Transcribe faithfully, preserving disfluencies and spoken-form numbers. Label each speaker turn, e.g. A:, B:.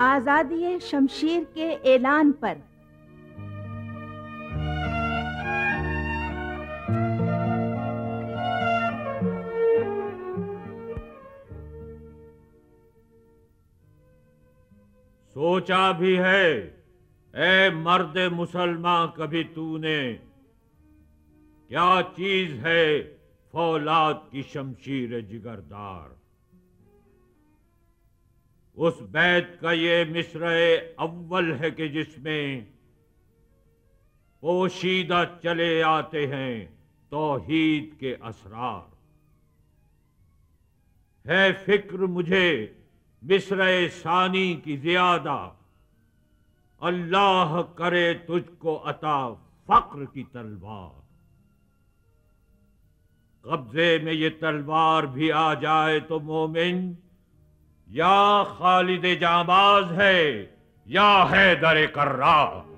A: आजादी शमशीर के ऐलान पर।
B: सोचा भी है ए मर्द मुसलमान कभी तूने, क्या चीज है फौलाद की शमशीर जिगरदार। उस बैत का ये मिसरे अव्वल है कि जिसमें पोशीदा चले आते हैं तौहीद के असरार। है फिक्र मुझे मिसरे सानी की ज्यादा, अल्लाह करे तुझको अता फक्र की तलवार। कब्जे में ये तलवार भी आ जाए तो मोमिन या खालिद जाबाज है या हैदर कर्रार।